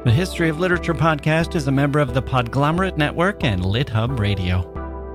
The History of Literature podcast is a member of the Podglomerate Network and LitHub Radio.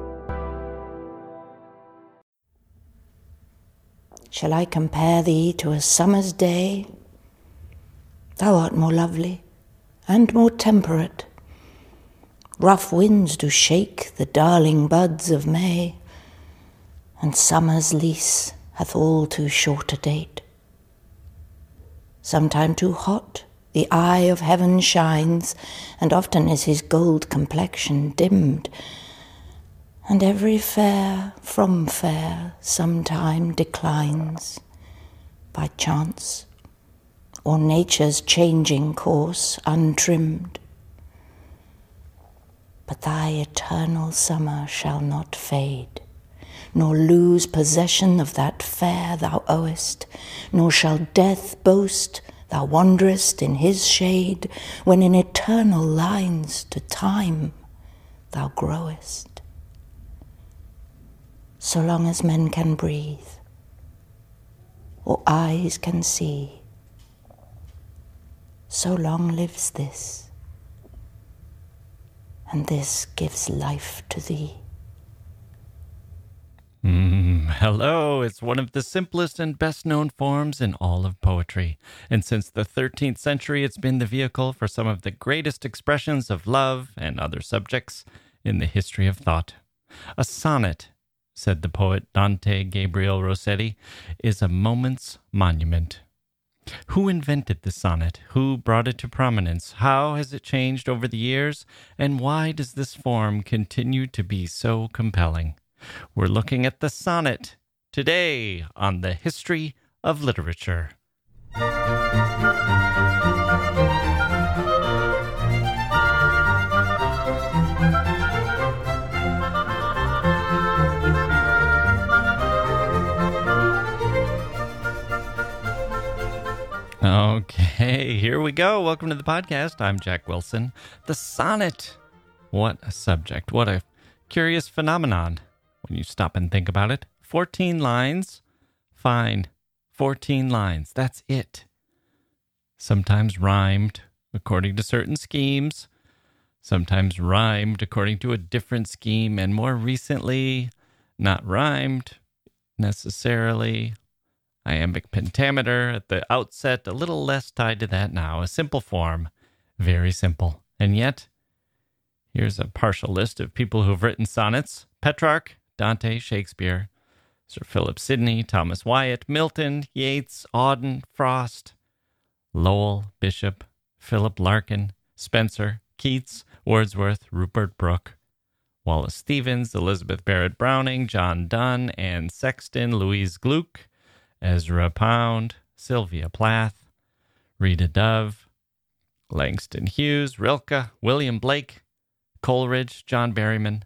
Shall I compare thee to a summer's day? Thou art more lovely and more temperate. Rough winds do shake the darling buds of May, and summer's lease hath all too short a date. Sometime too hot the eye of heaven shines, and often is his gold complexion dimmed, and every fair from fair sometime declines, by chance, or nature's changing course untrimmed. But thy eternal summer shall not fade, nor lose possession of that fair thou owest, nor shall death boast thou wanderest in his shade, when in eternal lines to time thou growest. So long as men can breathe, or eyes can see, so long lives this, and this gives life to thee. Hello, it's one of the simplest and best-known forms in all of poetry, and since the 13th century it's been the vehicle for some of the greatest expressions of love and other subjects in the history of thought. A sonnet, said the poet Dante Gabriel Rossetti, is a moment's monument. Who invented the sonnet? Who brought it to prominence? How has it changed over the years? And why does this form continue to be so compelling? We're looking at the sonnet today on the History of Literature. Okay, here we go. Welcome to the podcast. I'm Jack Wilson. The sonnet. What a subject. What a curious phenomenon when you stop and think about it. 14 lines. Fine. 14 lines. That's it. Sometimes rhymed according to certain schemes. Sometimes rhymed according to a different scheme. And more recently, not rhymed necessarily. Iambic pentameter at the outset, a little less tied to that now. A simple form, very simple. And yet, here's a partial list of people who've written sonnets. Petrarch, Dante, Shakespeare, Sir Philip Sidney, Thomas Wyatt, Milton, Yeats, Auden, Frost, Lowell, Bishop, Philip Larkin, Spenser, Keats, Wordsworth, Rupert Brooke, Wallace Stevens, Elizabeth Barrett Browning, John Donne, Anne Sexton, Louise Gluck, Ezra Pound, Sylvia Plath, Rita Dove, Langston Hughes, Rilke, William Blake, Coleridge, John Berryman.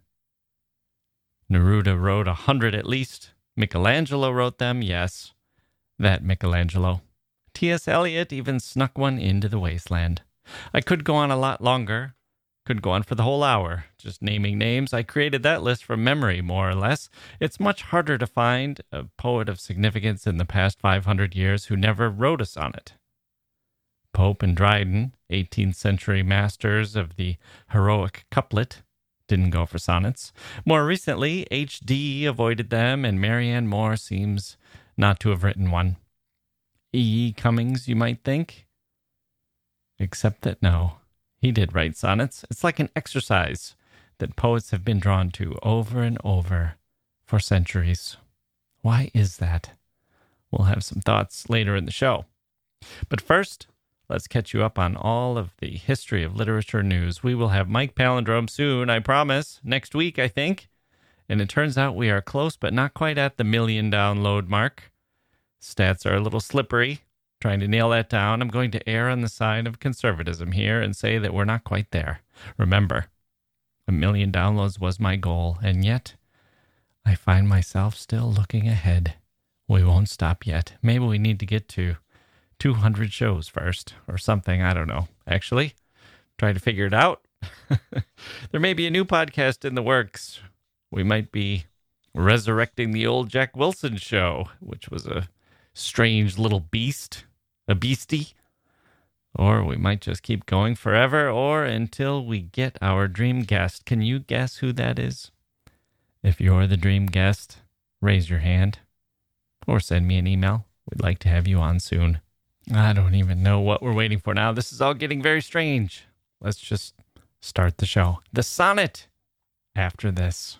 Neruda wrote 100 at least. Michelangelo wrote them, yes, that Michelangelo. T.S. Eliot even snuck one into the wasteland. I could go on a lot longer. Could go on for the whole hour, just naming names. I created that list from memory, more or less. It's much harder to find a poet of significance in the past 500 years who never wrote a sonnet. Pope and Dryden, 18th century masters of the heroic couplet, didn't go for sonnets. More recently, H.D. avoided them, and Marianne Moore seems not to have written one. E.E. Cummings, you might think? Except that no. He did write sonnets. It's like an exercise that poets have been drawn to over and over for centuries. Why is that? We'll have some thoughts later in the show. But first, let's catch you up on all of the history of literature news. We will have Mike Palindrome soon, I promise. Next week, I think. And it turns out we are close, but not quite at the 1 million download mark. Stats are a little slippery. Trying to nail that down. I'm going to err on the side of conservatism here and say that we're not quite there. Remember, 1 million downloads was my goal, and yet I find myself still looking ahead. We won't stop yet. Maybe we need to get to 200 shows first or something. I don't know. Actually, trying to figure it out. There may be a new podcast in the works. We might be resurrecting the old Jack Wilson show, which was a strange little beast. A beastie. Or we might just keep going forever or until we get our dream guest. Can you guess who that is? If you're the dream guest, raise your hand or send me an email. We'd like to have you on soon. I don't even know what we're waiting for now. This is all getting very strange. Let's just start the show. The Sonnet after this.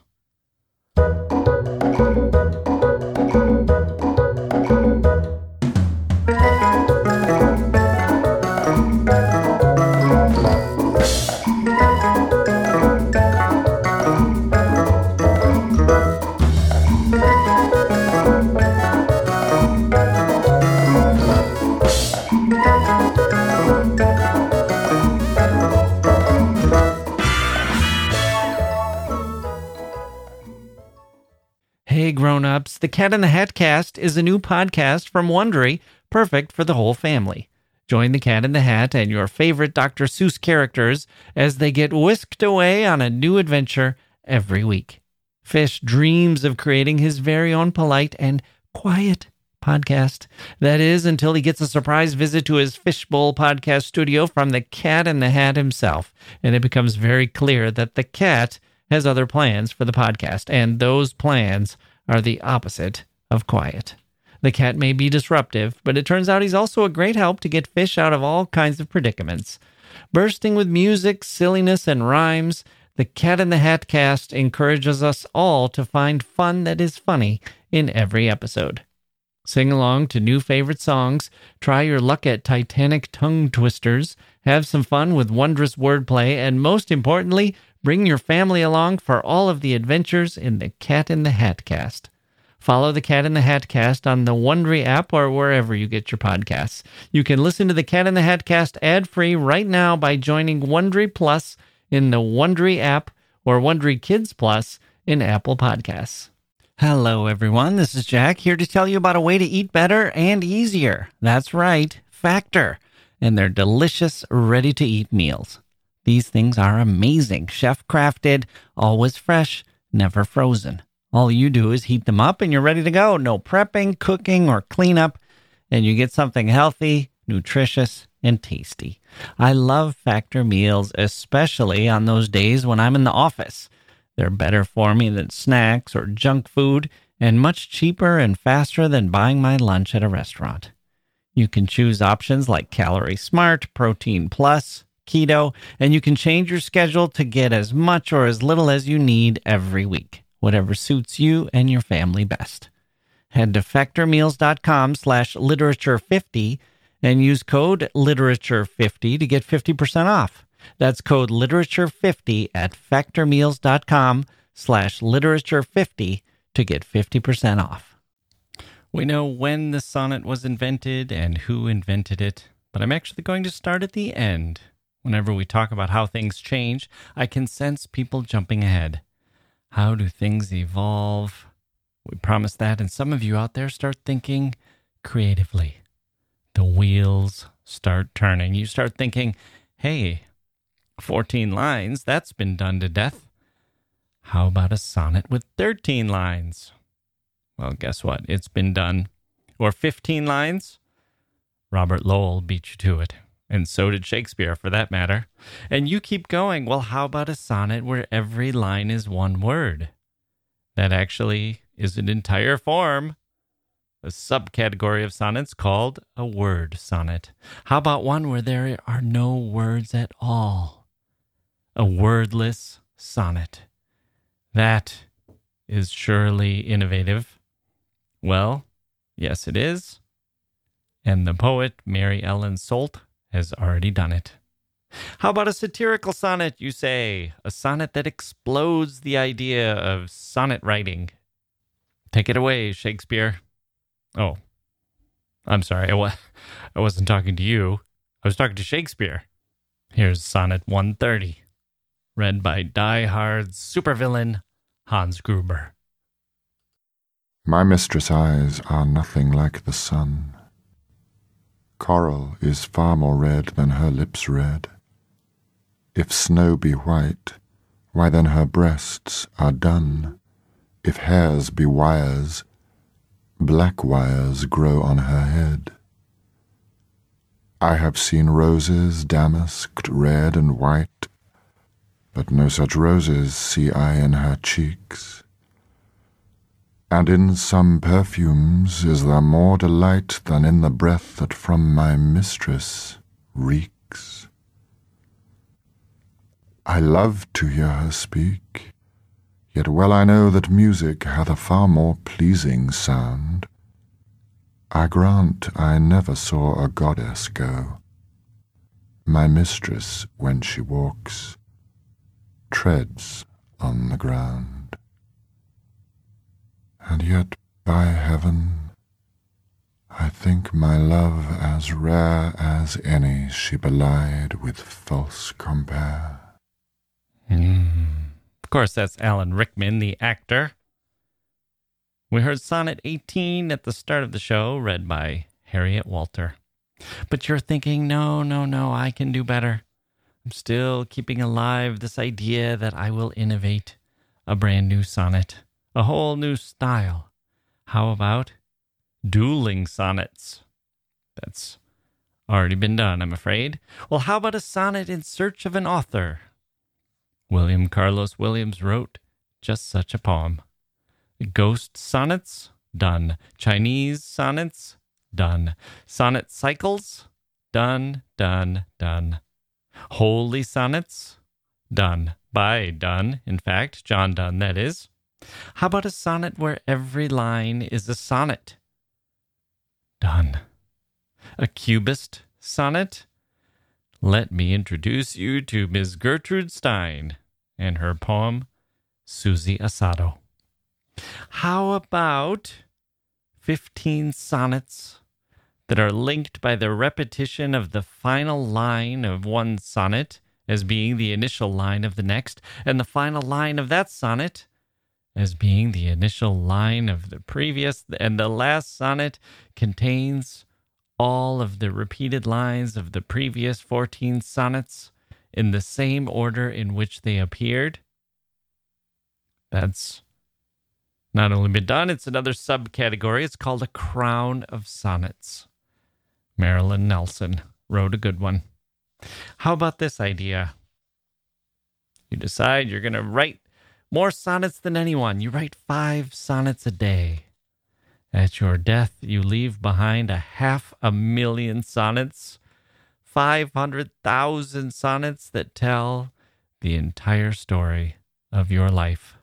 Hey grown-ups, the Cat in the Hat Cast is a new podcast from Wondery, perfect for the whole family. Join the Cat in the Hat and your favorite Dr. Seuss characters as they get whisked away on a new adventure every week. Fish dreams of creating his very own polite and quiet podcast. That is, until he gets a surprise visit to his Fishbowl podcast studio from the Cat in the Hat himself, and it becomes very clear that the cat has other plans for the podcast, and those plans are the opposite of quiet. The cat may be disruptive, but it turns out he's also a great help to get Fish out of all kinds of predicaments. Bursting with music, silliness, and rhymes, the Cat in the Hat Cast encourages us all to find fun that is funny in every episode. Sing along to new favorite songs, try your luck at Titanic tongue twisters, have some fun with wondrous wordplay, and most importantly, bring your family along for all of the adventures in the Cat in the Hat Cast. Follow the Cat in the Hat Cast on the Wondery app or wherever you get your podcasts. You can listen to the Cat in the Hat Cast ad-free right now by joining Wondery Plus in the Wondery app or Wondery Kids Plus in Apple Podcasts. Hello, everyone. This is Jack here to tell you about a way to eat better and easier. That's right, Factor, and their delicious, ready-to-eat meals. These things are amazing, chef-crafted, always fresh, never frozen. All you do is heat them up and you're ready to go. No prepping, cooking, or cleanup, and you get something healthy, nutritious, and tasty. I love Factor meals, especially on those days when I'm in the office. They're better for me than snacks or junk food, and much cheaper and faster than buying my lunch at a restaurant. You can choose options like Calorie Smart, Protein Plus, Keto, and you can change your schedule to get as much or as little as you need every week, whatever suits you and your family best. Head to factormeals.com/literature50 and use code literature50 to get 50% off. That's code literature50 at factormeals.com/literature50 to get 50% off. We know when the sonnet was invented and who invented it, but I'm actually going to start at the end. Whenever we talk about how things change, I can sense people jumping ahead. How do things evolve? We promise that, and some of you out there start thinking creatively. The wheels start turning. You start thinking, hey, 14 lines, that's been done to death. How about a sonnet with 13 lines? Well, guess what? It's been done. Or 15 lines? Robert Lowell beat you to it. And so did Shakespeare, for that matter. And you keep going. Well, how about a sonnet where every line is one word? That actually is an entire form. A subcategory of sonnets called a word sonnet. How about one where there are no words at all? A wordless sonnet. That is surely innovative. Well, yes, it is. And the poet Mary Ellen Solt has already done it. How about a satirical sonnet, you say? A sonnet that explodes the idea of sonnet writing. Take it away, Shakespeare. Oh, I'm sorry. I wasn't talking to you. I was talking to Shakespeare. Here's Sonnet 130, read by Die Hard's supervillain, Hans Gruber. My mistress' eyes are nothing like the sun. Coral is far more red than her lips red. If snow be white, why then her breasts are dun. If hairs be wires, black wires grow on her head. I have seen roses damasked red and white, but no such roses see I in her cheeks. And in some perfumes is there more delight than in the breath that from my mistress reeks. I love to hear her speak, yet well I know that music hath a far more pleasing sound. I grant I never saw a goddess go. My mistress, when she walks, treads on the ground. And yet, by heaven, I think my love as rare as any she belied with false compare. Of course, that's Alan Rickman, the actor. We heard Sonnet 18 at the start of the show, read by Harriet Walter. But you're thinking, no, I can do better. I'm still keeping alive this idea that I will innovate a brand new sonnet, a whole new style. How about dueling sonnets? That's already been done, I'm afraid. Well, how about a sonnet in search of an author? William Carlos Williams wrote just such a poem. Ghost sonnets? Done. Chinese sonnets? Done. Sonnet cycles? Done. Holy sonnets? Done. By Donne, in fact, John Donne, that is. How about a sonnet where every line is a sonnet? Done. A cubist sonnet? Let me introduce you to Ms. Gertrude Stein and her poem, Susie Asado. How about 15 sonnets that are linked by the repetition of the final line of one sonnet as being the initial line of the next, and the final line of that sonnet as being the initial line of the previous, and the last sonnet contains all of the repeated lines of the previous 14 sonnets in the same order in which they appeared? That's not only been done, it's another subcategory. It's called a crown of sonnets. Marilyn Nelson wrote a good one. How about this idea? You decide you're going to write more sonnets than anyone. You write 5 sonnets a day. At your death, you leave behind 500,000 sonnets, 500,000 sonnets that tell the entire story of your life.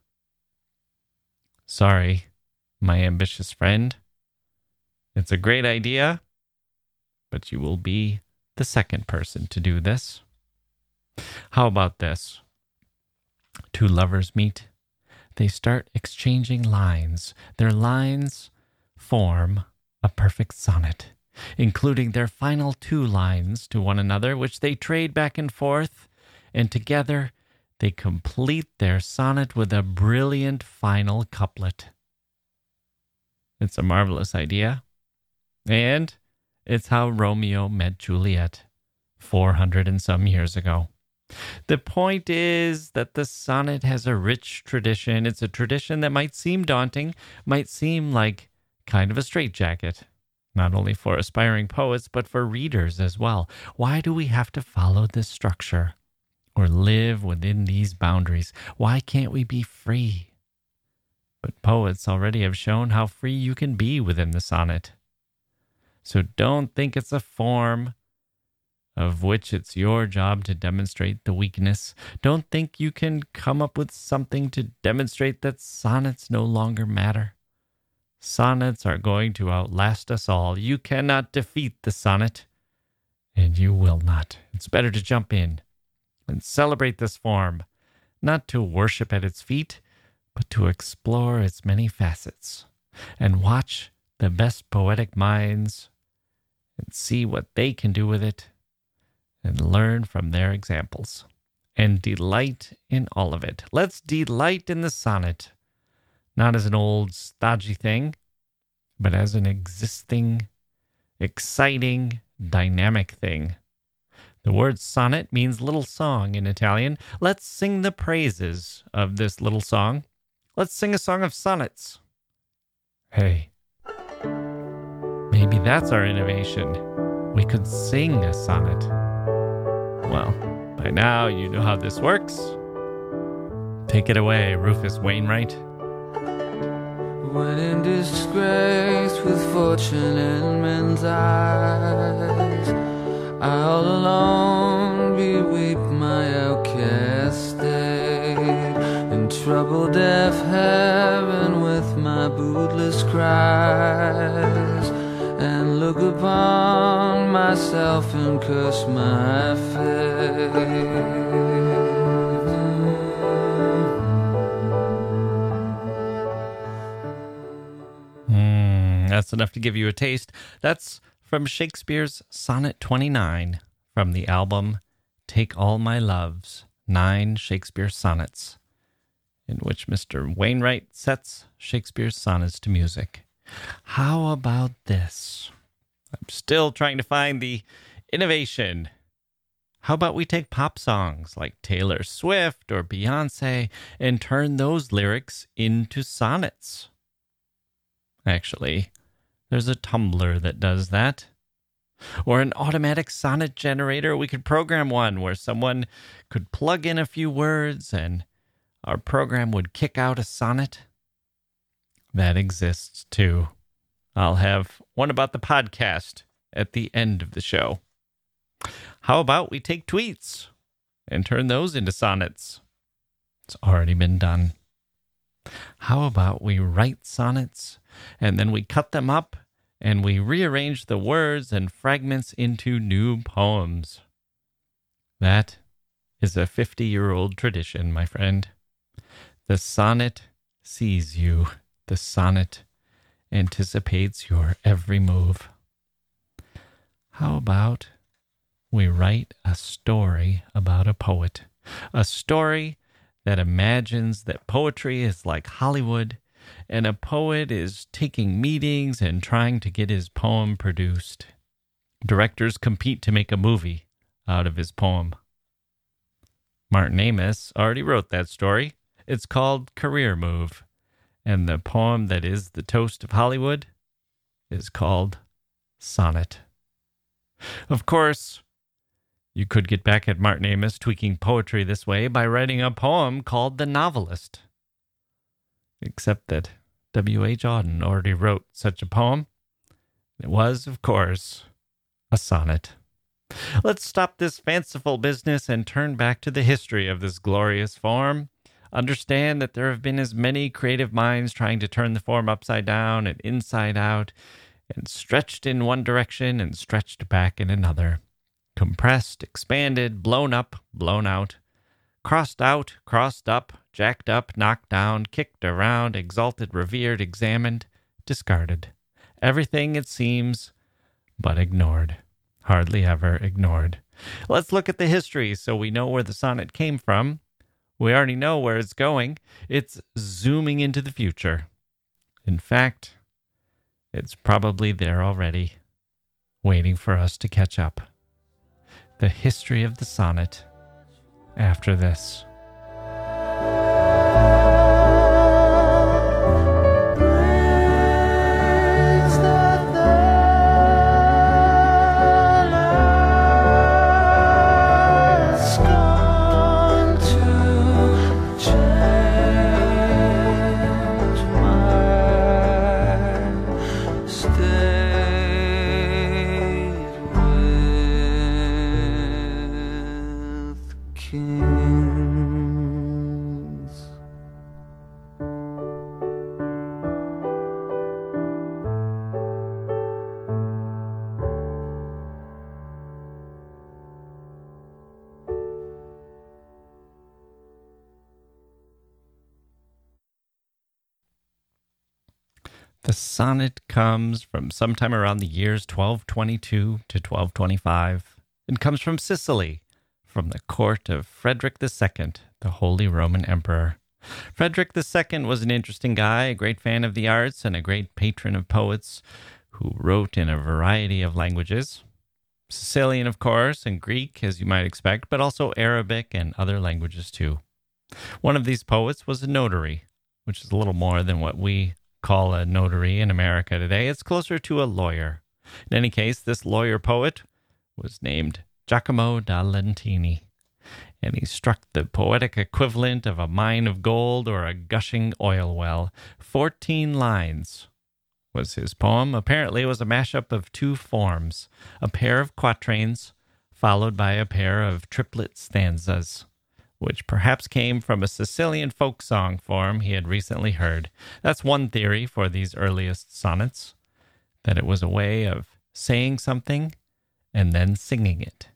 Sorry, my ambitious friend. It's a great idea, but you will be the second person to do this. How about this? 2 lovers meet. They start exchanging lines. Their lines form a perfect sonnet, including their final 2 lines to one another, which they trade back and forth, and together they complete their sonnet with a brilliant final couplet. It's a marvelous idea, and it's how Romeo met Juliet 400 and some years ago. The point is that the sonnet has a rich tradition. It's a tradition that might seem daunting, might seem like kind of a straitjacket, not only for aspiring poets, but for readers as well. Why do we have to follow this structure or live within these boundaries? Why can't we be free? But poets already have shown how free you can be within the sonnet. So don't think it's a form of which it's your job to demonstrate the weakness. Don't think you can come up with something to demonstrate that sonnets no longer matter. Sonnets are going to outlast us all. You cannot defeat the sonnet, and you will not. It's better to jump in and celebrate this form, not to worship at its feet, but to explore its many facets and watch the best poetic minds and see what they can do with it and learn from their examples and delight in all of it. Let's delight in the sonnet, not as an old stodgy thing, but as an existing, exciting, dynamic thing. The word sonnet means little song in Italian. Let's sing the praises of this little song. Let's sing a song of sonnets. Hey, maybe that's our innovation. we could sing a sonnet. Well, by now you know how this works. Take it away, Rufus Wainwright. When in disgrace with fortune in men's eyes, I all alone beweep my outcast state, in troubled deaf heaven with my bootless cries, and look upon myself and curse my fate. That's enough to give you a taste. That's from Shakespeare's Sonnet 29 from the album Take All My Loves, 9 Shakespeare Sonnets, in which Mr. Wainwright sets Shakespeare's sonnets to music. How about this? I'm still trying to find the innovation. How about we take pop songs like Taylor Swift or Beyonce and turn those lyrics into sonnets? Actually, there's a Tumblr that does that. Or an automatic sonnet generator. We could program one where someone could plug in a few words and our program would kick out a sonnet. That exists too. I'll have one about the podcast at the end of the show. How about we take tweets and turn those into sonnets? It's already been done. How about we write sonnets and then we cut them up and we rearrange the words and fragments into new poems? That is a 50-year-old tradition, my friend. The sonnet sees you. The sonnet anticipates your every move. How about we write a story about a poet? A story that imagines that poetry is like Hollywood, and a poet is taking meetings and trying to get his poem produced. Directors compete to make a movie out of his poem. Martin Amis already wrote that story. It's called Career Move, and the poem that is the toast of Hollywood is called Sonnet. Of course, you could get back at Martin Amis tweaking poetry this way by writing a poem called The Novelist. Except that W.H. Auden already wrote such a poem. It was, of course, a sonnet. Let's stop this fanciful business and turn back to the history of this glorious form. Understand that there have been as many creative minds trying to turn the form upside down and inside out, and stretched in one direction and stretched back in another. Compressed, expanded, blown up, blown out. Crossed out, crossed up, jacked up, knocked down, kicked around, exalted, revered, examined, discarded. Everything, it seems, but ignored. Hardly ever ignored. Let's look at the history so we know where the sonnet came from. We already know where it's going. It's zooming into the future. In fact, it's probably there already, waiting for us to catch up. The history of the sonnet after this. The sonnet comes from sometime around the years 1222 to 1225 and comes from Sicily, from the court of Frederick II, the Holy Roman Emperor. Frederick II was an interesting guy, a great fan of the arts and a great patron of poets who wrote in a variety of languages. Sicilian, of course, and Greek, as you might expect, but also Arabic and other languages too. One of these poets was a notary, which is a little more than what we call a notary in America today. It's closer to a lawyer. In any case, this lawyer poet was named Giacomo da Lentini, and he struck the poetic equivalent of a mine of gold or a gushing oil well. 14 lines was his poem. Apparently, it was a mashup of two forms, a pair of quatrains followed by a pair of triplet stanzas, which perhaps came from a Sicilian folk song form he had recently heard. That's one theory for these earliest sonnets, that it was a way of saying something and then singing it.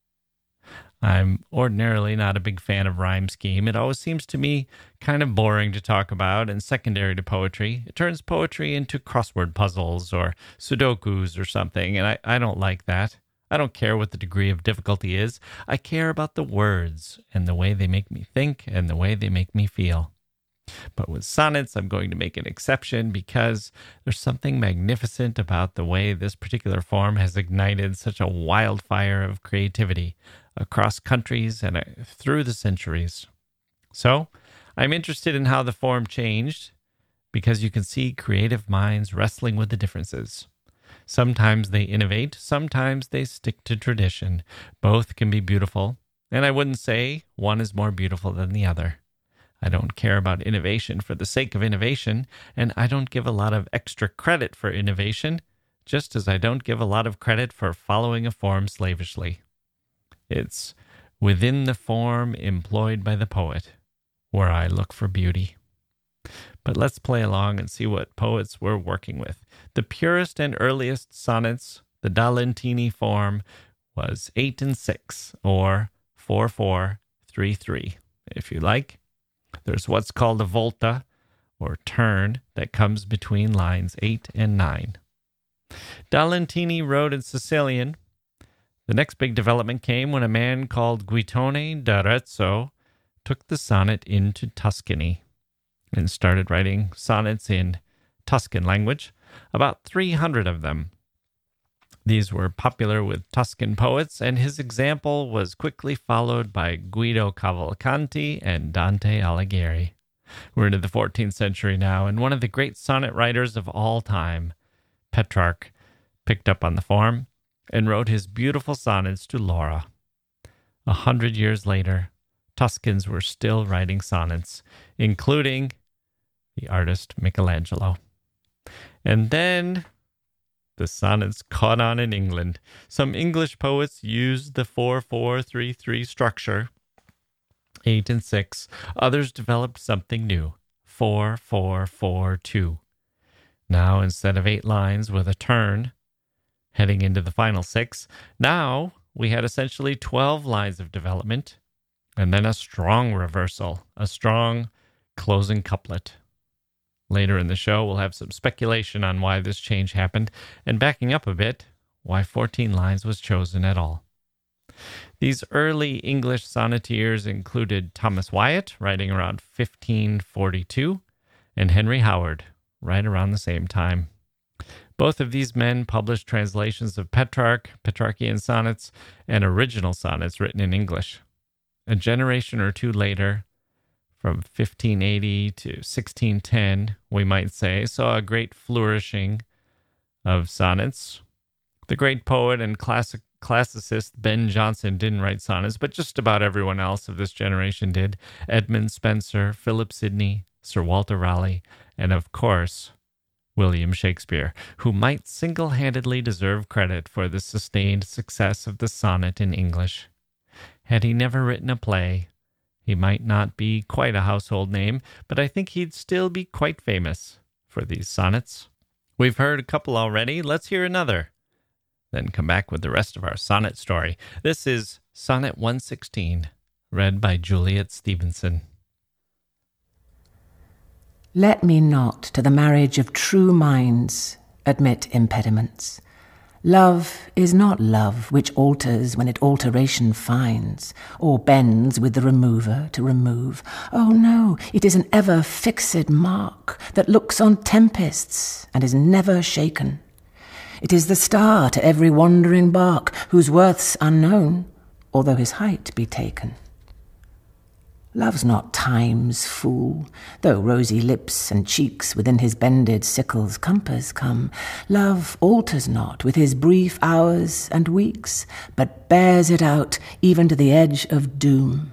I'm ordinarily not a big fan of rhyme scheme. It always seems to me kind of boring to talk about and secondary to poetry. It turns poetry into crossword puzzles or sudokus or something, and I don't like that. I don't care what the degree of difficulty is. I care about the words and the way they make me think and the way they make me feel. But with sonnets, I'm going to make an exception because there's something magnificent about the way this particular form has ignited such a wildfire of creativity across countries and through the centuries. So, I'm interested in how the form changed because you can see creative minds wrestling with the differences. Sometimes they innovate, sometimes they stick to tradition. Both can be beautiful, and I wouldn't say one is more beautiful than the other. I don't care about innovation for the sake of innovation, and I don't give a lot of extra credit for innovation, just as I don't give a lot of credit for following a form slavishly. It's within the form employed by the poet where I look for beauty. But let's play along and see what poets were working with. The purest and earliest sonnets, the da Lentini form, was 8 and 6, or 4-4-3-3, if you like. There's what's called a volta, or turn, that comes between lines 8 and 9. Da Lentini wrote in Sicilian. The next big development came when a man called Guidone d'Arezzo took the sonnet into Tuscany and started writing sonnets in Tuscan language, about 300 of them. These were popular with Tuscan poets, and his example was quickly followed by Guido Cavalcanti and Dante Alighieri. We're into the 14th century now, and one of the great sonnet writers of all time, Petrarch, picked up on the form and wrote his beautiful sonnets to Laura. 100 years later, Tuscans were still writing sonnets, including the artist Michelangelo. And then the sonnets caught on in England. Some English poets used the 4-4-3-3 structure, 8 and 6. Others developed something new, 4-4-4-2. Now, instead of 8 lines with a turn heading into the final 6, now we had essentially 12 lines of development and then a strong reversal, a strong closing couplet. Later in the show, we'll have some speculation on why this change happened, and backing up a bit, why 14 lines was chosen at all. These early English sonneteers included Thomas Wyatt, writing around 1542, and Henry Howard, right around the same time. Both of these men published translations of Petrarch, Petrarchian sonnets, and original sonnets written in English. A generation or two later, from 1580 to 1610, we might say, saw a great flourishing of sonnets. The great poet and classicist Ben Jonson didn't write sonnets, but just about everyone else of this generation did. Edmund Spenser, Philip Sidney, Sir Walter Raleigh, and of course, William Shakespeare, who might single-handedly deserve credit for the sustained success of the sonnet in English. Had he never written a play, he might not be quite a household name, but I think he'd still be quite famous for these sonnets. We've heard a couple already. Let's hear another. Then come back with the rest of our sonnet story. This is Sonnet 116, read by Juliet Stevenson. Let me not to the marriage of true minds admit impediments. Love is not love which alters when it alteration finds, or bends with the remover to remove. Oh no, it is an ever fixed mark that looks on tempests and is never shaken. It is the star to every wandering bark, whose worth's unknown, although his height be taken. loves not time's fool, though rosy lips and cheeks within his bended sickle's compass come. Love alters not with his brief hours and weeks, but bears it out even to the edge of doom.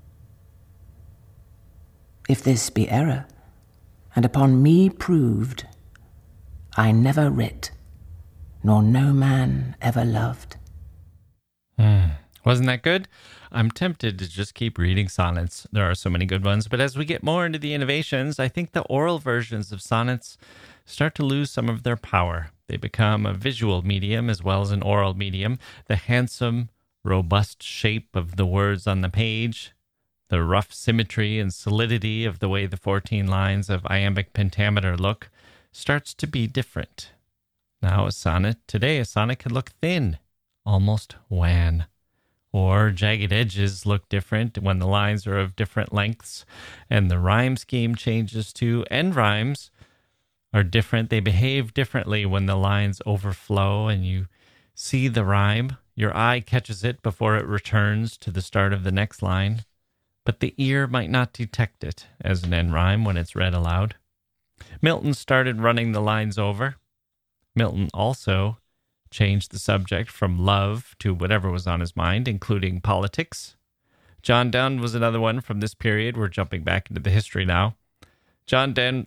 If this be error, and upon me proved, I never writ, nor no man ever loved. Wasn't that good? I'm tempted to just keep reading sonnets. There are so many good ones, but as we get more into the innovations, I think the oral versions of sonnets start to lose some of their power. They become a visual medium as well as an oral medium. The handsome, robust shape of the words on the page, the rough symmetry and solidity of the way the 14 lines of iambic pentameter look starts to be different. Now today a sonnet could look thin, almost wan. Or jagged edges look different when the lines are of different lengths, and the rhyme scheme changes too. End rhymes are different. They behave differently when the lines overflow and you see the rhyme. Your eye catches it before it returns to the start of the next line, but the ear might not detect it as an end rhyme when it's read aloud. Milton started running the lines over. Milton also changed the subject from love to whatever was on his mind, including politics. John Donne was another one from this period. We're jumping back into the history now. John Donne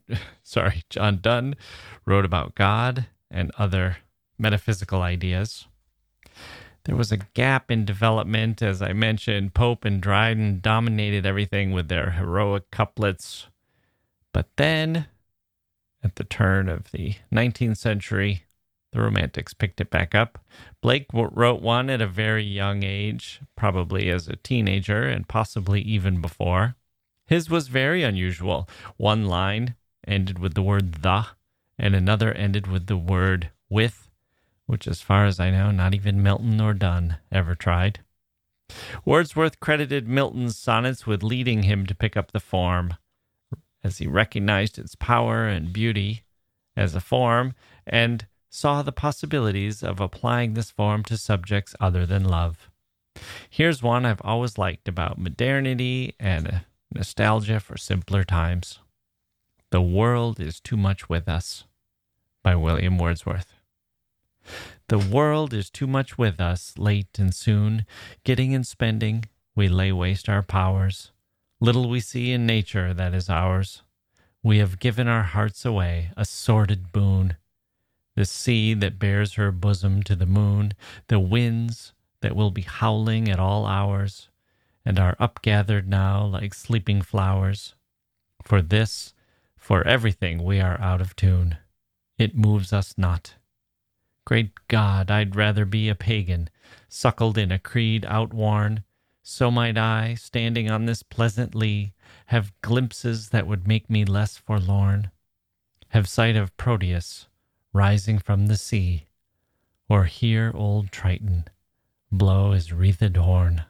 wrote about God and other metaphysical ideas. There was a gap in development. As I mentioned, Pope and Dryden dominated everything with their heroic couplets. But then, at the turn of the 19th century, the Romantics picked it back up. Blake wrote one at a very young age, probably as a teenager and possibly even before. His was very unusual. One line ended with the word the, and another ended with the word with, which as far as I know, not even Milton or Donne ever tried. Wordsworth credited Milton's sonnets with leading him to pick up the form, as he recognized its power and beauty as a form, and saw the possibilities of applying this form to subjects other than love. Here's one I've always liked about modernity and nostalgia for simpler times. The World is Too Much With Us, by William Wordsworth. The world is too much with us, late and soon. Getting and spending, we lay waste our powers. Little we see in nature that is ours. We have given our hearts away, a sordid boon. The sea that bears her bosom to the moon, the winds that will be howling at all hours, and are upgathered now like sleeping flowers. For this, for everything we are out of tune. It moves us not. Great God, I'd rather be a pagan, suckled in a creed outworn. So might I, standing on this pleasant lea, have glimpses that would make me less forlorn. Have sight of Proteus rising from the sea, or hear old Triton blow his wreathed horn.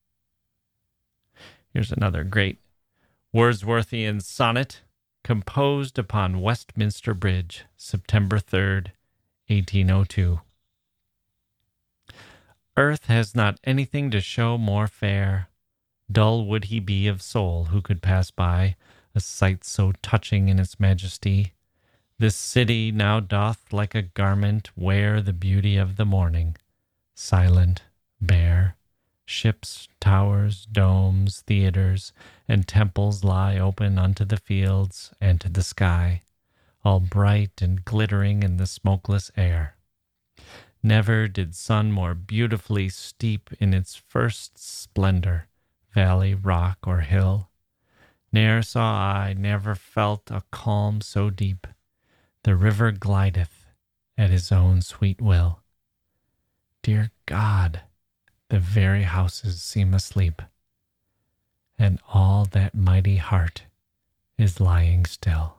Here's another great Wordsworthian sonnet, composed upon Westminster Bridge, September 3rd, 1802. Earth has not anything to show more fair. Dull would he be of soul who could pass by a sight so touching in its majesty. This city now doth like a garment wear the beauty of the morning, silent, bare. Ships, towers, domes, theaters, and temples lie open unto the fields and to the sky, all bright and glittering in the smokeless air. Never did sun more beautifully steep in its first splendor valley, rock, or hill. Ne'er saw I, never felt a calm so deep. The river glideth at his own sweet will. Dear God, the very houses seem asleep, and all that mighty heart is lying still.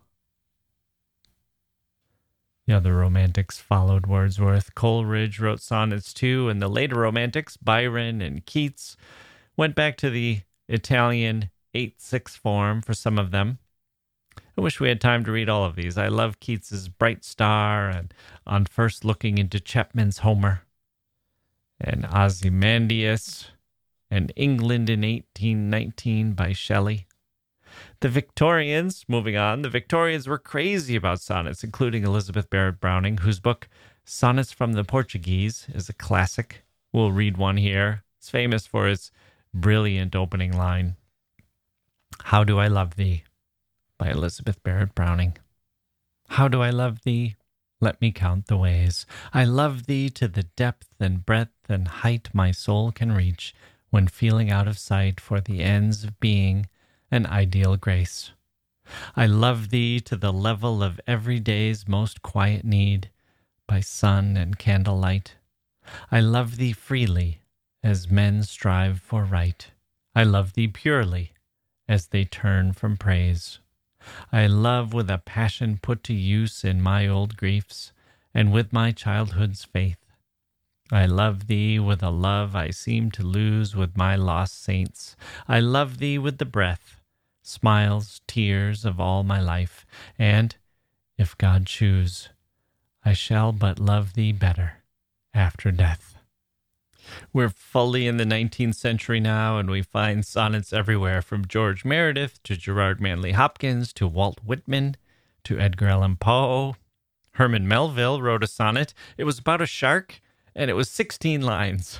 The other Romantics followed Wordsworth. Coleridge wrote sonnets too, and the later Romantics, Byron and Keats, went back to the Italian 8/6 form for some of them. I wish we had time to read all of these. I love Keats's Bright Star and On First Looking into Chapman's Homer, and Ozymandias and England in 1819 by Shelley. The Victorians, moving on, the Victorians were crazy about sonnets, including Elizabeth Barrett Browning, whose book Sonnets from the Portuguese is a classic. We'll read one here. It's famous for its brilliant opening line. How do I love thee? By Elizabeth Barrett Browning. How do I love thee? Let me count the ways. I love thee to the depth and breadth and height my soul can reach, when feeling out of sight for the ends of being an ideal grace. I love thee to the level of every day's most quiet need, by sun and candlelight. I love thee freely, as men strive for right. I love thee purely, as they turn from praise. I love with a passion put to use in my old griefs, and with my childhood's faith. I love thee with a love I seem to lose with my lost saints. I love thee with the breath, smiles, tears of all my life, and, if God choose, I shall but love thee better after death. We're fully in the 19th century now, and we find sonnets everywhere, from George Meredith to Gerard Manley Hopkins to Walt Whitman to Edgar Allan Poe. Herman Melville wrote a sonnet. It was about a shark, and it was 16 lines.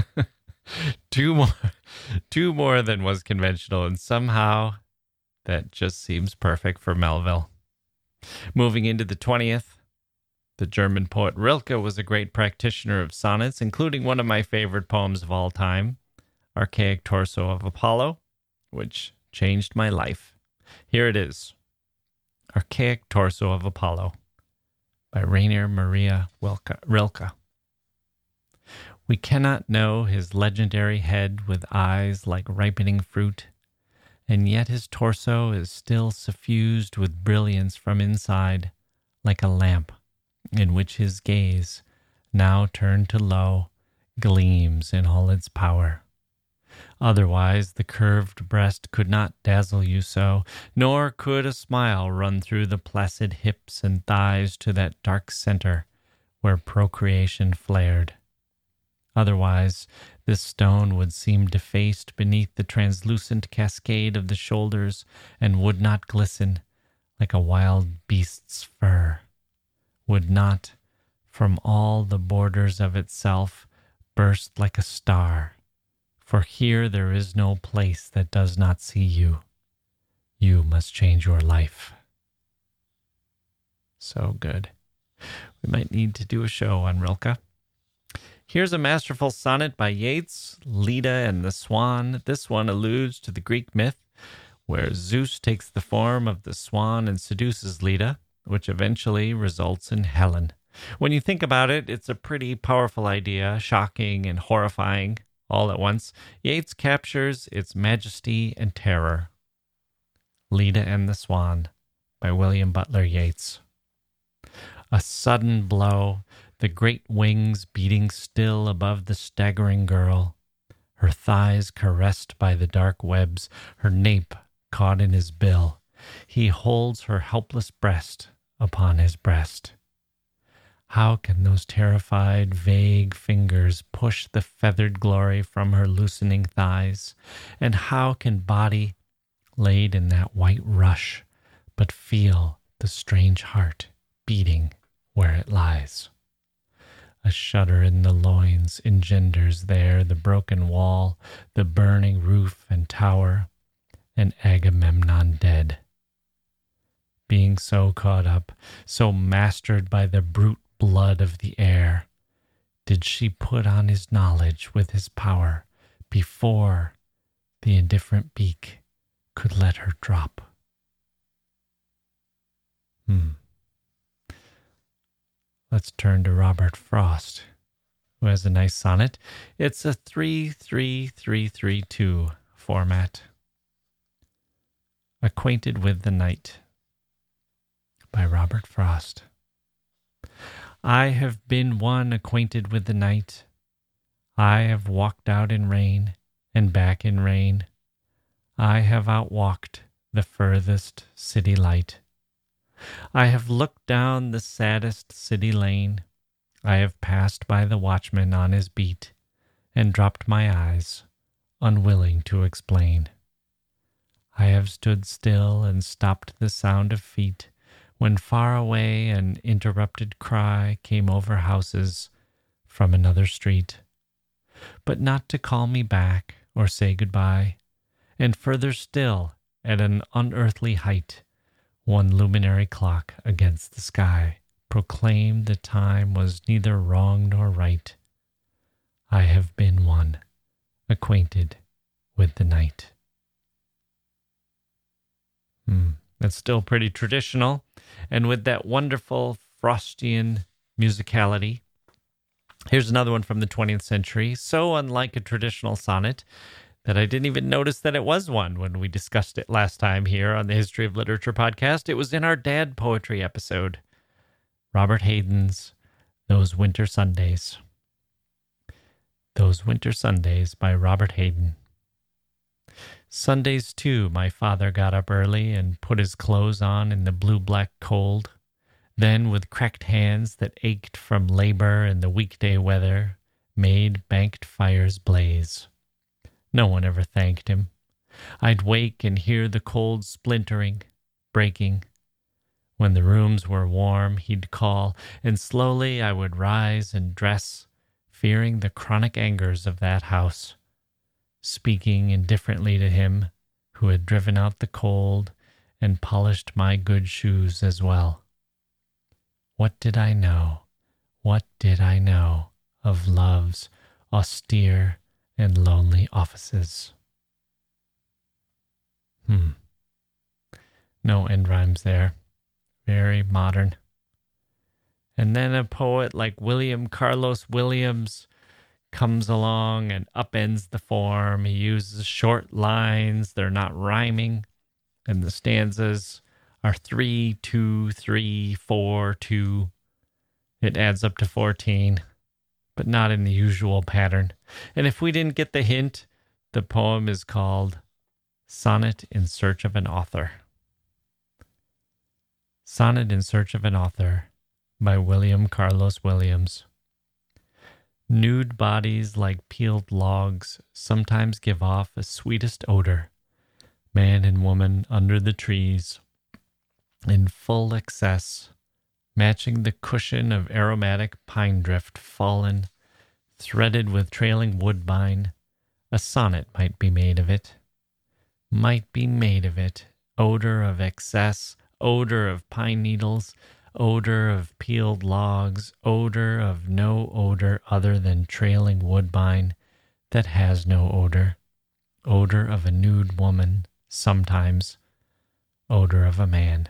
Two more than was conventional, and somehow that just seems perfect for Melville. Moving into the 20th, the German poet Rilke was a great practitioner of sonnets, including one of my favorite poems of all time, Archaic Torso of Apollo, which changed my life. Here it is, Archaic Torso of Apollo, by Rainer Maria Rilke. We cannot know his legendary head with eyes like ripening fruit, and yet his torso is still suffused with brilliance from inside, like a lamp in which his gaze, now turned to low, gleams in all its power. Otherwise the curved breast could not dazzle you so, nor could a smile run through the placid hips and thighs to that dark center where procreation flared. Otherwise, this stone would seem defaced beneath the translucent cascade of the shoulders, and would not glisten like a wild beast's fur, would not, from all the borders of itself, burst like a star. For here there is no place that does not see you. You must change your life. So good. We might need to do a show on Rilke. Here's a masterful sonnet by Yeats, Leda and the Swan. This one alludes to the Greek myth where Zeus takes the form of the swan and seduces Leda, which eventually results in Helen. When you think about it, it's a pretty powerful idea, shocking and horrifying all at once. Yeats captures its majesty and terror. Leda and the Swan by William Butler Yeats. A sudden blow, the great wings beating still above the staggering girl, her thighs caressed by the dark webs, her nape caught in his bill. He holds her helpless breast upon his breast. How can those terrified, vague fingers push the feathered glory from her loosening thighs? And how can body, laid in that white rush, but feel the strange heart beating where it lies? A shudder in the loins engenders there the broken wall, the burning roof and tower, and Agamemnon dead. Being so caught up, so mastered by the brute blood of the air, did she put on his knowledge with his power before the indifferent beak could let her drop. Let's turn to Robert Frost, who has a nice sonnet. It's a 3-3-3-3-2 format. Acquainted with the Night by Robert Frost. I have been one acquainted with the night. I have walked out in rain and back in rain. I have outwalked the furthest city light. I have looked down the saddest city lane. I have passed by the watchman on his beat and dropped my eyes unwilling to explain. I have stood still and stopped the sound of feet when far away an interrupted cry came over houses from another street, but not to call me back or say goodbye. And further still, at an unearthly height, one luminary clock against the sky proclaimed the time was neither wrong nor right. I have been one, acquainted with the night. That's still pretty traditional, and with that wonderful Frostian musicality. Here's another one from the 20th century, so unlike a traditional sonnet that I didn't even notice that it was one when we discussed it last time here on the History of Literature podcast. It was in our dad poetry episode. Robert Hayden's Those Winter Sundays. Those Winter Sundays by Robert Hayden. Sundays, too, my father got up early and put his clothes on in the blue-black cold. Then, with cracked hands that ached from labor and the weekday weather, made banked fires blaze. No one ever thanked him. I'd wake and hear the cold splintering, breaking. When the rooms were warm, he'd call, and slowly I would rise and dress, fearing the chronic angers of that house, speaking indifferently to him who had driven out the cold and polished my good shoes as well. What did I know? What did I know of love's austere and lonely offices? No end rhymes there. Very modern. And then a poet like William Carlos Williams comes along and upends the form. He uses short lines. They're not rhyming. And the stanzas are 3, 2, 3, 4, 2. It adds up to 14, but not in the usual pattern. And if we didn't get the hint, the poem is called Sonnet in Search of an Author. Sonnet in Search of an Author by William Carlos Williams. Nude bodies like peeled logs sometimes give off a sweetest odor. Man and woman under the trees, in full excess, matching the cushion of aromatic pine drift fallen, threaded with trailing woodbine. A sonnet might be made of it. Might be made of it. Odor of excess, odor of pine needles, odor of peeled logs, odor of no odor other than trailing woodbine that has no odor, odor of a nude woman, sometimes, odor of a man.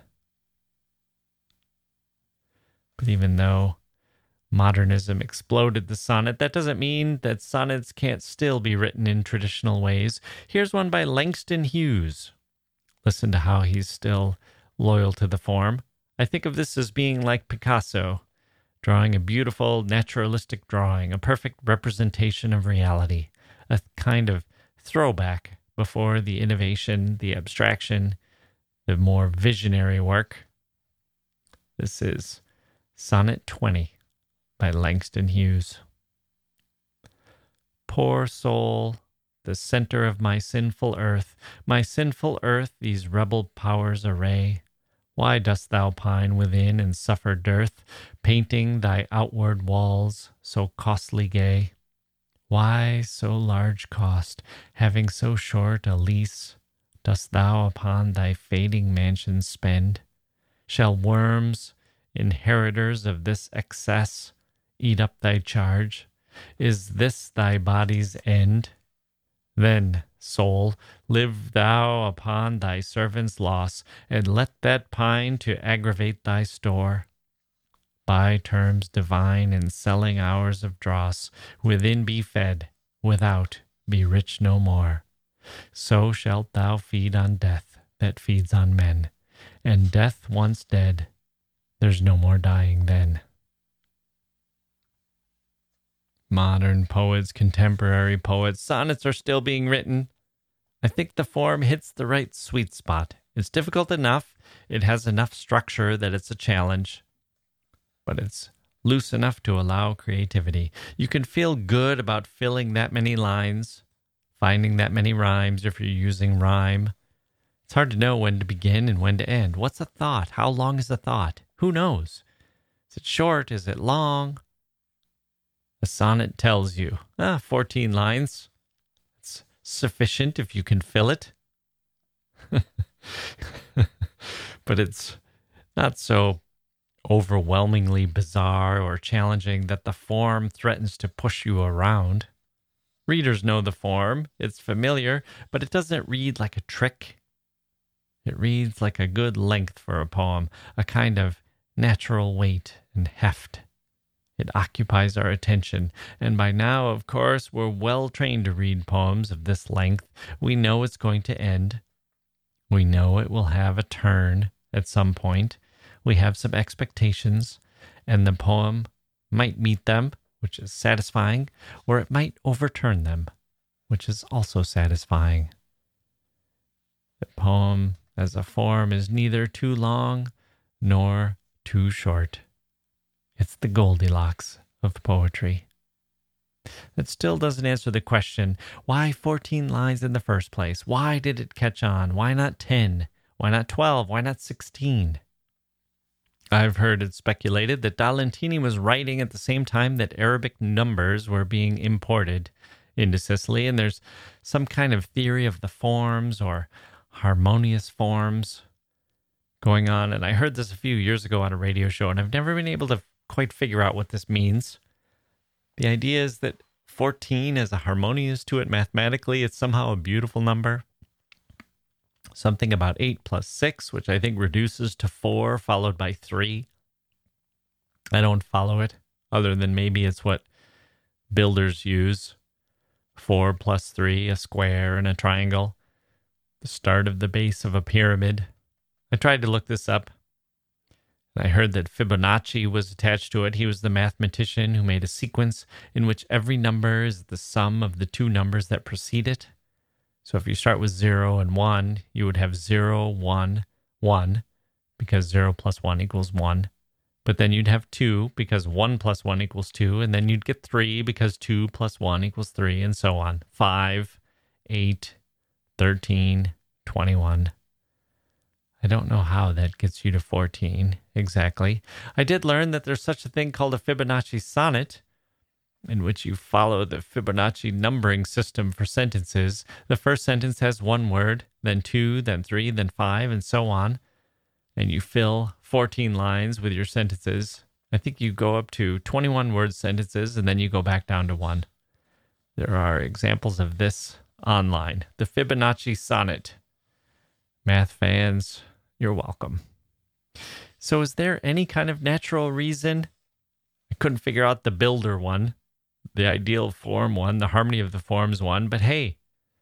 But even though modernism exploded the sonnet, that doesn't mean that sonnets can't still be written in traditional ways. Here's one by Langston Hughes. Listen to how he's still loyal to the form. I think of this as being like Picasso, drawing a beautiful naturalistic drawing, a perfect representation of reality, a kind of throwback before the innovation, the abstraction, the more visionary work. This is Sonnet 20 by Langston Hughes. Poor soul, the center of my sinful earth, these rebel powers array. Why dost thou pine within and suffer dearth, painting thy outward walls so costly gay? Why so large cost, having so short a lease, dost thou upon thy fading mansions spend? Shall worms, inheritors of this excess, eat up thy charge? Is this thy body's end? Then, soul, live thou upon thy servant's loss, and let that pine to aggravate thy store. Buy terms divine and selling hours of dross, within be fed, without be rich no more. So shalt thou feed on death that feeds on men, and death once dead, there's no more dying then. Modern poets, contemporary poets, sonnets are still being written. I think the form hits the right sweet spot. It's difficult enough. It has enough structure that it's a challenge. But it's loose enough to allow creativity. You can feel good about filling that many lines, finding that many rhymes if you're using rhyme. It's hard to know when to begin and when to end. What's a thought? How long is a thought? Who knows? Is it short? Is it long? A sonnet tells you, 14 lines. It's sufficient if you can fill it. But it's not so overwhelmingly bizarre or challenging that the form threatens to push you around. Readers know the form. It's familiar, but it doesn't read like a trick. It reads like a good length for a poem, a kind of natural weight and heft. It occupies our attention, and by now, of course, we're well trained to read poems of this length. We know it's going to end. We know it will have a turn at some point. We have some expectations, and the poem might meet them, which is satisfying, or it might overturn them, which is also satisfying. The poem as a form is neither too long nor too short. It's the Goldilocks of poetry. That still doesn't answer the question, why 14 lines in the first place? Why did it catch on? Why not 10? Why not 12? Why not 16? I've heard it speculated that Da Lentini was writing at the same time that Arabic numbers were being imported into Sicily, and there's some kind of theory of the forms or harmonious forms going on. And I heard this a few years ago on a radio show, and I've never been able to quite figure out what this means. The idea is that 14 has a harmonious to it mathematically. It's somehow a beautiful number. Something about 8 plus 6, which I think reduces to 4, followed by 3. I don't follow it, other than maybe it's what builders use. 4 plus 3, a square and a triangle. The start of the base of a pyramid. I tried to look this up. I heard that Fibonacci was attached to it. He was the mathematician who made a sequence in which every number is the sum of the two numbers that precede it. So if you start with 0 and 1, you would have 0, 1, 1, because 0 plus 1 equals 1. But then you'd have 2, because 1 plus 1 equals 2, and then you'd get 3, because 2 plus 1 equals 3, and so on. 5, 8, 13, 21. I don't know how that gets you to 14 exactly. I did learn that there's such a thing called a Fibonacci sonnet, in which you follow the Fibonacci numbering system for sentences. The first sentence has one word, then 2, then 3, then 5, and so on. And you fill 14 lines with your sentences. I think you go up to 21-word sentences, and then you go back down to 1. There are examples of this online. The Fibonacci sonnet. Math fans, you're welcome. So is there any kind of natural reason? I couldn't figure out the builder one, the ideal form one, the harmony of the forms one, but hey,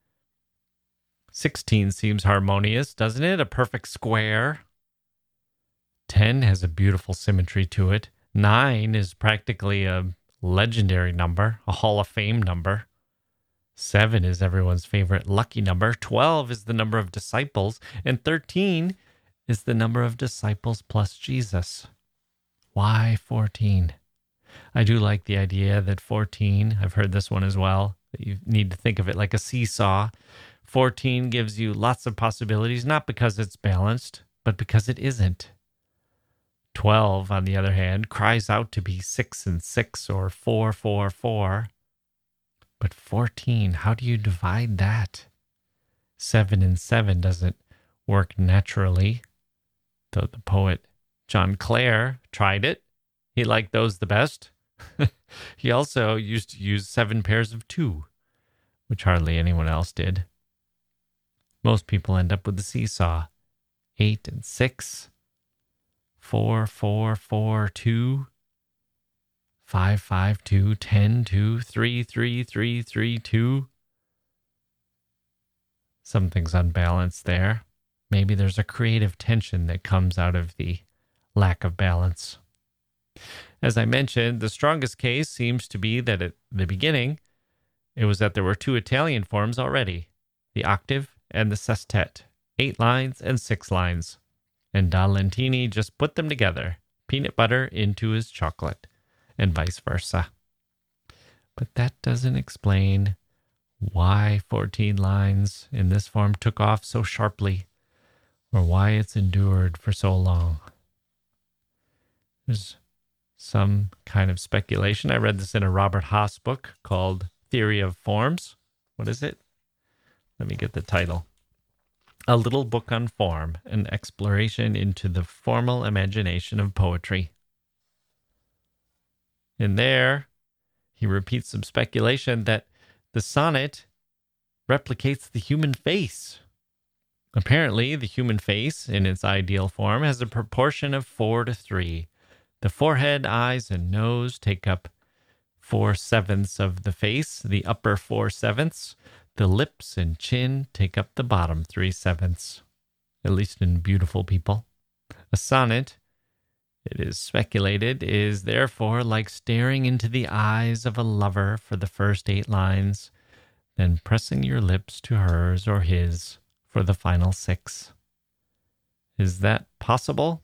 16 seems harmonious, doesn't it? A perfect square. 10 has a beautiful symmetry to it. 9 is practically a legendary number, a Hall of Fame number. 7 is everyone's favorite lucky number. 12 is the number of disciples. And 13 is the number of disciples plus Jesus. Why 14? I do like the idea that 14, I've heard this one as well, that you need to think of it like a seesaw. 14 gives you lots of possibilities, not because it's balanced, but because it isn't. 12, on the other hand, cries out to be 6 and 6 or 4, 4, 4. But 14, how do you divide that? 7 and 7 doesn't work naturally, though the poet John Clare tried it. He liked those the best. He also used to use 7 pairs of 2, which hardly anyone else did. Most people end up with the seesaw. 8 and 6, 4, 4, 4, 2, 5, 5, 2, 10, 2, 3, 3, 3, 3, 2. Something's unbalanced there. Maybe there's a creative tension that comes out of the lack of balance. As I mentioned, the strongest case seems to be that at the beginning, it was that there were 2 Italian forms already, the octave and the sestet, 8 lines and 6 lines. And Da Lentini just put them together, peanut butter into his chocolate, and vice versa. But that doesn't explain why 14 lines in this form took off so sharply, or why it's endured for so long. There's some kind of speculation. I read this in a Robert Haas book called Theory of Forms. What is it? Let me get the title. A Little Book on Form, an exploration into the formal imagination of poetry. In there, he repeats some speculation that the sonnet replicates the human face. Apparently, the human face, in its ideal form, has a proportion of 4:3. The forehead, eyes, and nose take up 4/7 of the face, the upper 4/7. The lips and chin take up the bottom 3/7, at least in beautiful people. A sonnet, it is speculated, is therefore like staring into the eyes of a lover for the first 8 lines, then pressing your lips to hers or his for the final 6. Is that possible?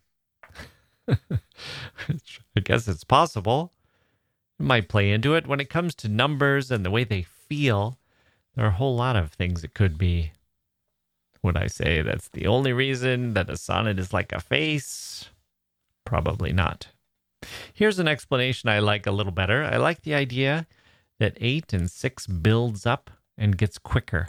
I guess it's possible. It might play into it. When it comes to numbers and the way they feel, there are a whole lot of things it could be. Would I say that's the only reason that a sonnet is like a face? Probably not. Here's an explanation I like a little better. I like the idea that 8 and 6 builds up and gets quicker.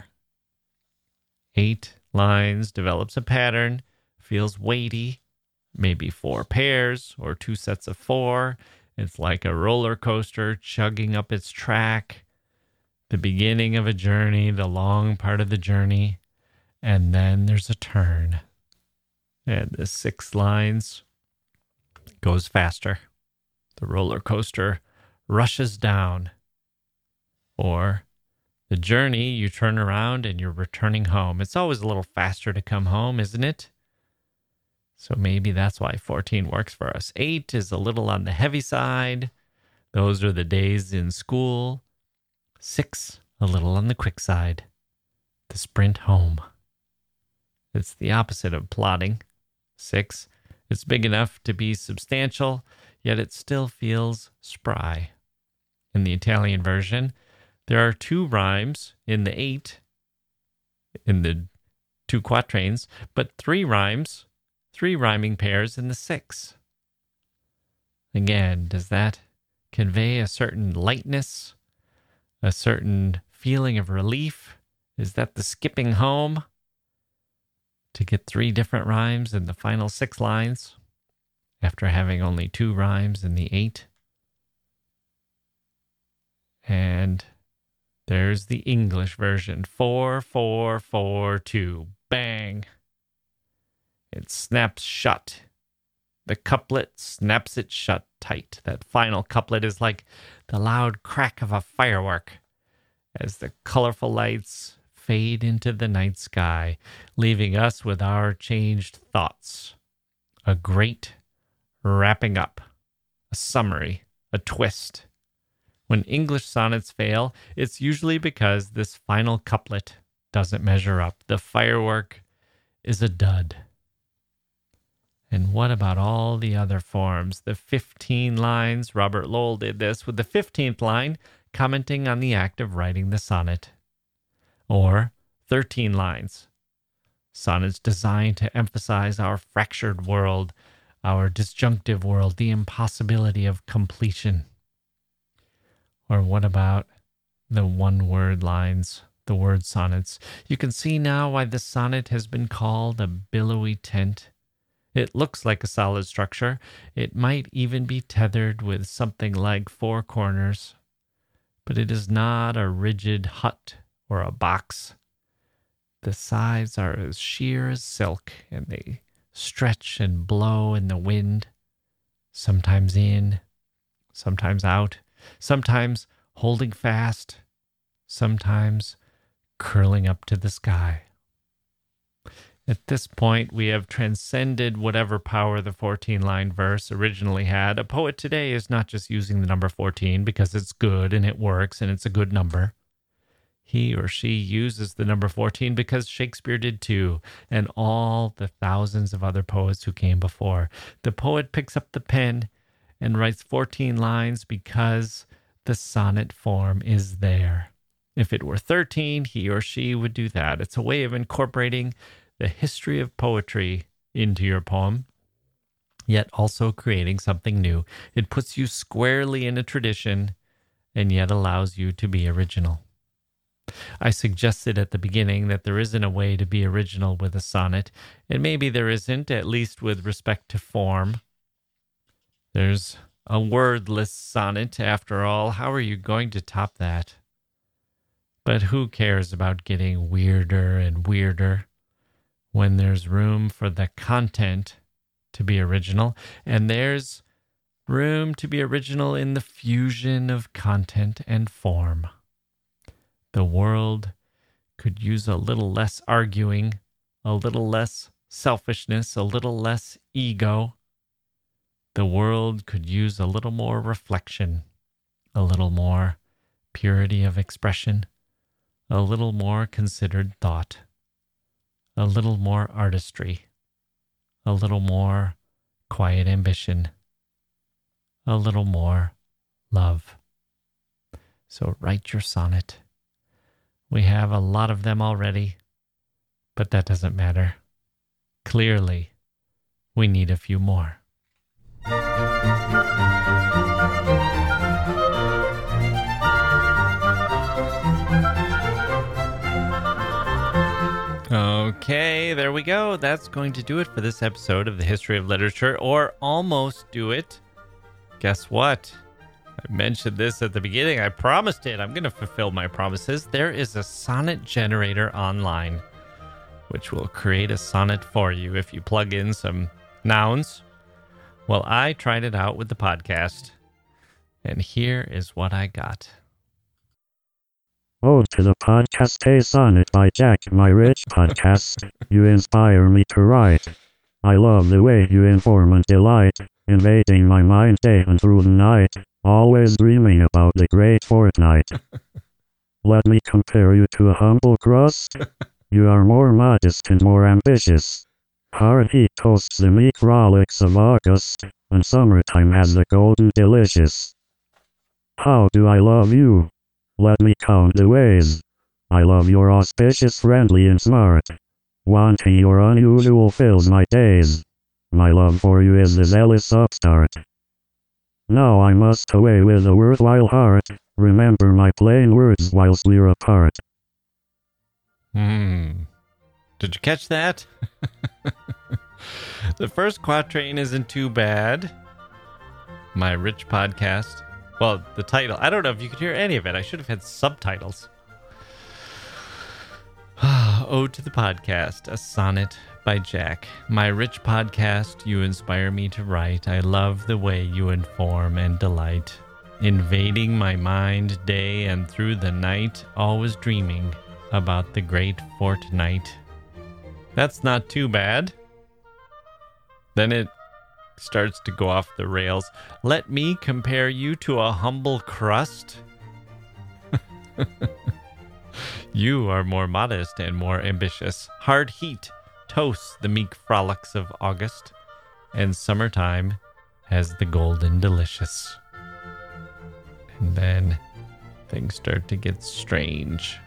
8 lines develops a pattern, feels weighty, maybe 4 pairs or 2 sets of 4. It's like a roller coaster chugging up its track. The beginning of a journey, the long part of the journey, and then there's a turn. And the 6 lines goes faster. The roller coaster rushes down. Or the journey, you turn around and you're returning home. It's always a little faster to come home, isn't it? So maybe that's why 14 works for us. 8 is a little on the heavy side. Those are the days in school. 6, a little on the quick side. The sprint home. It's the opposite of plodding. 6, it's big enough to be substantial, yet it still feels spry. In the Italian version, there are 2 rhymes in the 8, in the 2 quatrains, but 3 rhymes, 3 rhyming pairs in the 6. Again, does that convey a certain lightness? A certain feeling of relief? Is that the skipping home? To get 3 different rhymes in the final 6 lines after having only 2 rhymes in the 8. And there's the English version. 4, 4, 4, 2. Bang. It snaps shut. The couplet snaps it shut tight. That final couplet is like the loud crack of a firework as the colorful lights fade into the night sky, leaving us with our changed thoughts. A great wrapping up, a summary, a twist. When English sonnets fail, it's usually because this final couplet doesn't measure up. The firework is a dud. And what about all the other forms? The 15 lines, Robert Lowell did this with the 15th line commenting on the act of writing the sonnet. Or 13 lines, sonnets designed to emphasize our fractured world, our disjunctive world, the impossibility of completion. Or what about the one-word lines, the word sonnets? You can see now why the sonnet has been called a billowy tent. It looks like a solid structure. It might even be tethered with something like 4 corners, but it is not a rigid hut or a box. The sides are as sheer as silk, and they stretch and blow in the wind, sometimes in, sometimes out, sometimes holding fast, sometimes curling up to the sky. At this point, we have transcended whatever power the 14-line verse originally had. A poet today is not just using the number 14 because it's good and it works and it's a good number. He or she uses the number 14 because Shakespeare did too, and all the thousands of other poets who came before. The poet picks up the pen and writes 14 lines because the sonnet form is there. If it were 13, he or she would do that. It's a way of incorporating the history of poetry into your poem, yet also creating something new. It puts you squarely in a tradition and yet allows you to be original. I suggested at the beginning that there isn't a way to be original with a sonnet, and maybe there isn't, at least with respect to form. There's a wordless sonnet, after all. How are you going to top that? But who cares about getting weirder and weirder when there's room for the content to be original, and there's room to be original in the fusion of content and form. The world could use a little less arguing, a little less selfishness, a little less ego. The world could use a little more reflection, a little more purity of expression, a little more considered thought, a little more artistry, a little more quiet ambition, a little more love. So write your sonnet. We have a lot of them already, but that doesn't matter. Clearly, we need a few more. Okay, there we go. That's going to do it for this episode of the History of Literature, or almost do it. Guess what? I mentioned this at the beginning. I promised it. I'm going to fulfill my promises. There is a sonnet generator online, which will create a sonnet for you if you plug in some nouns. Well, I tried it out with the podcast, and here is what I got. Ode to the Podcast, a sonnet by Jack, my rich podcast. You inspire me to write. I love the way you inform and delight, invading my mind day and through the night, always dreaming about the great fortnight. Let me compare you to a humble crust. You are more modest and more ambitious. Hard heat toasts the meek frolics of August, and summertime has the golden delicious. How do I love you? Let me count the ways. I love your auspicious, friendly, and smart. Wanting your unusual fills my days. My love for you is the zealous upstart. Now I must away with a worthwhile heart. Remember my plain words whilst we're apart. Did you catch that? The first quatrain isn't too bad. My rich podcast. Well, the title, I don't know if you could hear any of it. I should have had subtitles. Ode to the Podcast, a sonnet by Jack. My rich podcast, you inspire me to write. I love the way you inform and delight. Invading my mind day and through the night, always dreaming about the great fortnight. That's not too bad. Then it starts to go off the rails. Let me compare you to a humble crust. You are more modest and more ambitious. Hard heat toasts the meek frolics of August, and summertime has the golden delicious. And then things start to get strange.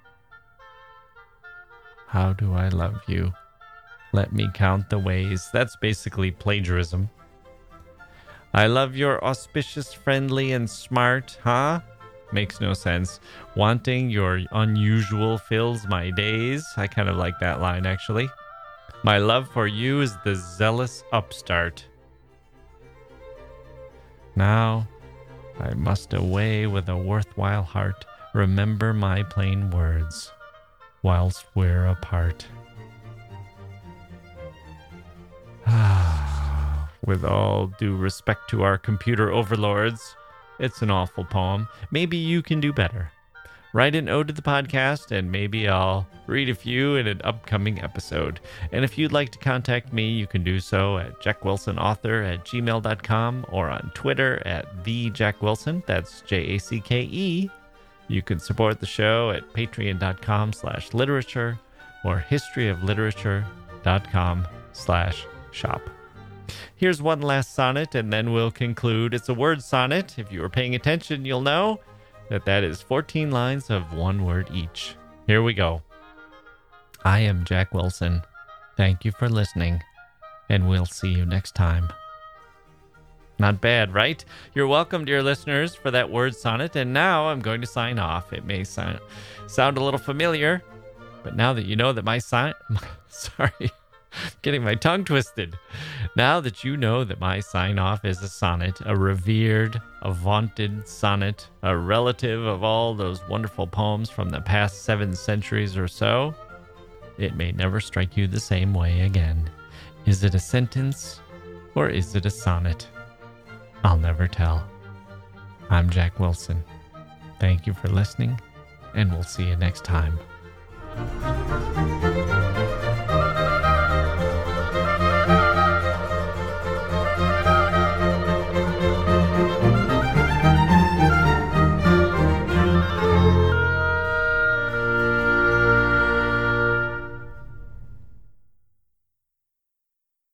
How do I love you? Let me count the ways. That's basically plagiarism. I love your auspicious, friendly, and smart, huh? Makes no sense. Wanting your unusual fills my days. I kind of like that line, actually. My love for you is the zealous upstart. Now, I must away with a worthwhile heart. Remember my plain words whilst we're apart. With all due respect to our computer overlords, it's an awful poem. Maybe you can do better. Write an ode to the podcast, and maybe I'll read a few in an upcoming episode. And if you'd like to contact me, you can do so at jackwilsonauthor@gmail.com or on Twitter at @theJackWilson. That's JACKE. You can support the show at patreon.com/literature or historyofliterature.com/shop. Here's one last sonnet, and then we'll conclude. It's a word sonnet. If you were paying attention, you'll know. that is 14 lines of one word each. Here we go. I am Jack Wilson. Thank you for listening, and we'll see you next time. Not bad, right? You're welcome, dear listeners, for that word sonnet, and now I'm going to sign off. It may sound a little familiar, but now that you know that getting my tongue twisted. Now that you know that my sign-off is a sonnet, a revered, a vaunted sonnet, a relative of all those wonderful poems from the past 7 centuries or so, it may never strike you the same way again. Is it a sentence or is it a sonnet? I'll never tell. I'm Jack Wilson. Thank you for listening, and we'll see you next time.